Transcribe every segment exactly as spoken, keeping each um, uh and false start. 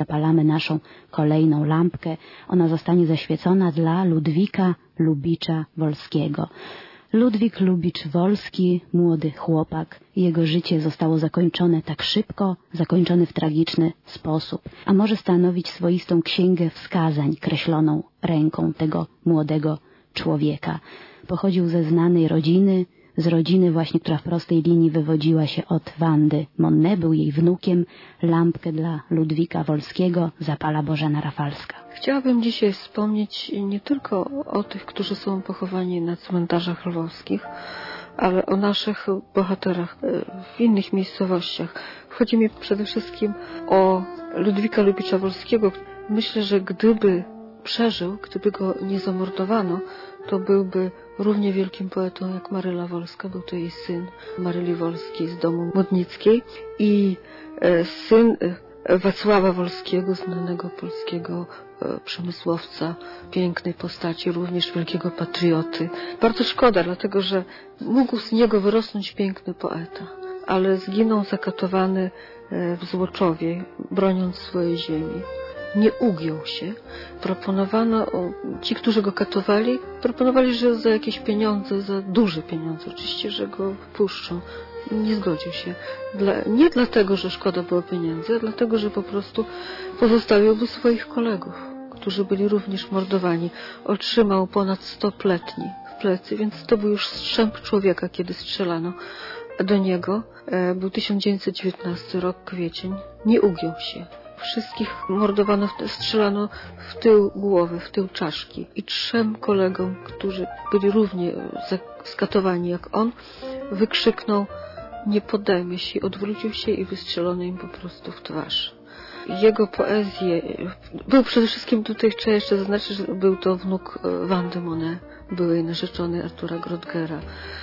Zapalamy naszą kolejną lampkę. Ona zostanie zaświecona dla Ludwika Lubicza Wolskiego. Ludwik Lubicz Wolski, młody chłopak. Jego życie zostało zakończone tak szybko, zakończone w tragiczny sposób, a może stanowić swoistą księgę wskazań kreśloną ręką tego młodego człowieka. Pochodził ze znanej rodziny, z rodziny właśnie, która w prostej linii wywodziła się od Wandy Monnet, był jej wnukiem. Lampkę dla Ludwika Wolskiego zapala Bożena Rafalska. Chciałabym dzisiaj wspomnieć nie tylko o tych, którzy są pochowani na cmentarzach lwowskich, ale o naszych bohaterach w innych miejscowościach. Chodzi mi przede wszystkim o Ludwika Lubicza Wolskiego. Myślę, że gdyby przeżył, gdyby go nie zamordowano, to byłby równie wielkim poetą jak Maryla Wolska. Był to jej syn, Maryli Wolskiej z domu Modnickiej i syn Wacława Wolskiego, znanego polskiego przemysłowca, pięknej postaci, również wielkiego patrioty. Bardzo szkoda, dlatego że mógł z niego wyrosnąć piękny poeta, ale zginął zakatowany w Złoczowie, broniąc swojej ziemi. Nie ugiął się. Proponowano, ci, którzy go katowali, proponowali, że za jakieś pieniądze, za duże pieniądze oczywiście, że go wpuszczą. Nie zgodził się. Dla, nie dlatego, że szkoda było pieniędzy, a dlatego, że po prostu pozostawiłby swoich kolegów, którzy byli również mordowani. Otrzymał ponad sto pletni w plecy, więc to był już strzęp człowieka, kiedy strzelano do niego. Był tysiąc dziewięćset dziewiętnasty rok, kwiecień. Nie ugiął się. Wszystkich mordowano, strzelano w tył głowy, w tył czaszki. I trzem kolegom, którzy byli równie skatowani jak on, wykrzyknął: nie podajmy się, odwrócił się i wystrzelono im po prostu w twarz. Jego poezję, był przede wszystkim tutaj, trzeba jeszcze zaznaczyć, że był to wnuk Wandy Monnet, byłej narzeczonej Artura Grottgera.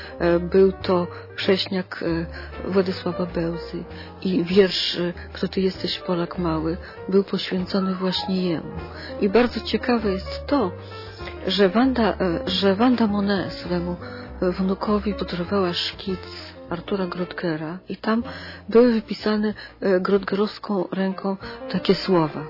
Był to prześniak Władysława Bełzy i wiersz Kto ty jesteś, Polak mały, był poświęcony właśnie jemu. I bardzo ciekawe jest to, że Wanda, że Wanda Monnet swemu wnukowi podarowała szkic Artura Grottgera i tam były wypisane grottgerowską ręką takie słowa: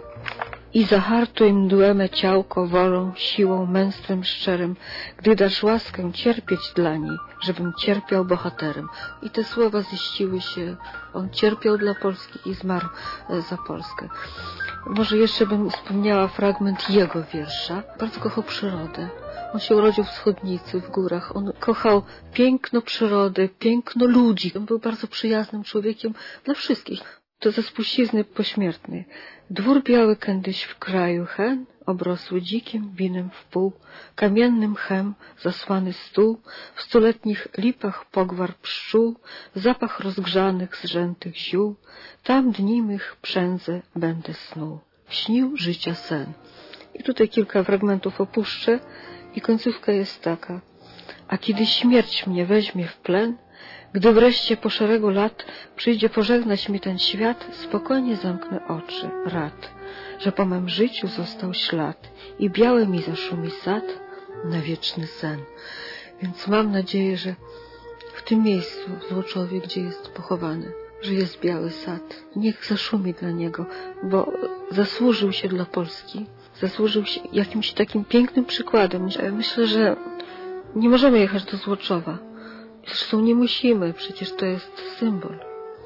i zahartuj mdłe me ciałko wolą, siłą, męstwem szczerym, gdy dasz łaskę cierpieć dla niej, żebym cierpiał bohaterem. I te słowa ziściły się. On cierpiał dla Polski i zmarł za Polskę. Może jeszcze bym wspomniała fragment jego wiersza. Bardzo kochał przyrodę. On się urodził w Schudnicy, w górach. On kochał piękno przyrody, piękno ludzi. On był bardzo przyjaznym człowiekiem dla wszystkich. To ze spuścizny pośmiertnej. Dwór biały kiedyś w kraju hen, obrosły dzikim winem w pół, kamiennym chem zasłany stół, w stuletnich lipach pogwar pszczół, zapach rozgrzanych, zrzętych ziół, tam dni mych przędzę będę snuł. Śnił życia sen. I tutaj kilka fragmentów opuszczę i końcówka jest taka: a kiedy śmierć mnie weźmie w plen, gdy wreszcie po szeregu lat przyjdzie pożegnać mi ten świat, spokojnie zamknę oczy, rad, że po mym życiu został ślad i biały mi zaszumi sad na wieczny sen. Więc mam nadzieję, że w tym miejscu, w Złoczowie, gdzie jest pochowany, że jest biały sad. Niech zaszumi dla niego, bo zasłużył się dla Polski, zasłużył się jakimś takim pięknym przykładem. Myślę, że nie możemy jechać do Złoczowa. Zresztą nie musimy, przecież to jest symbol.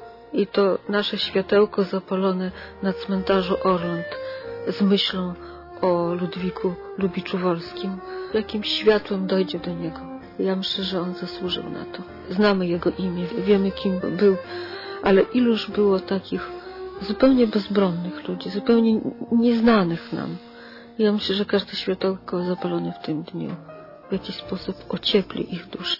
I to nasze światełko zapalone na cmentarzu Orląt z myślą o Ludwiku Lubiczu Wolskim jakimś światłem dojdzie do niego. Ja myślę, że on zasłużył na to. Znamy jego imię, wiemy kim był, ale iluż było takich zupełnie bezbronnych ludzi, zupełnie nieznanych nam. Ja myślę, że każde światełko zapalone w tym dniu w jakiś sposób ociepli ich duszę.